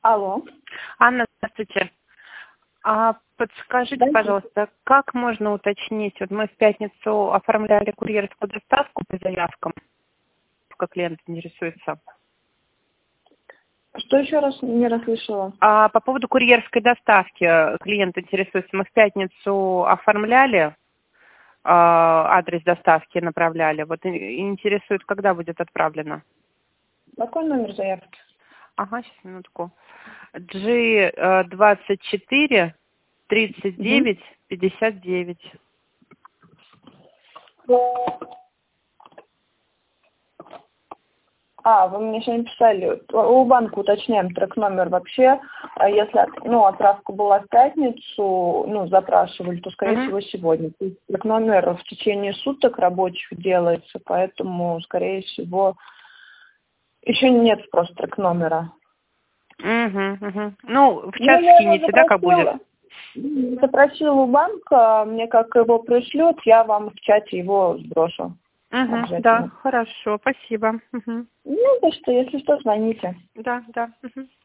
Алло. Анна, здравствуйте. Подскажите, пожалуйста, как можно уточнить, вот мы в пятницу оформляли курьерскую доставку по заявкам, как клиент интересуется. Что еще раз не расслышала? По поводу курьерской доставки клиент интересуется. Мы в пятницу оформляли, адрес доставки направляли. Вот интересует, когда будет отправлено. Какой номер заявки? Ага, сейчас, минутку. G24 39 59. Вы мне сегодня писали, у банка уточняем трек-номер вообще. Если отправка была в пятницу, запрашивали, то, скорее всего, сегодня. Трек-номер в течение суток рабочих делается, поэтому, скорее всего, еще нет просто трек-номера. Ну, в час скинете, да, как будет? Запросила у банка, мне как его пришлют, я вам в чате его сброшу. Да, хорошо, спасибо. За что, если что, звоните. Да.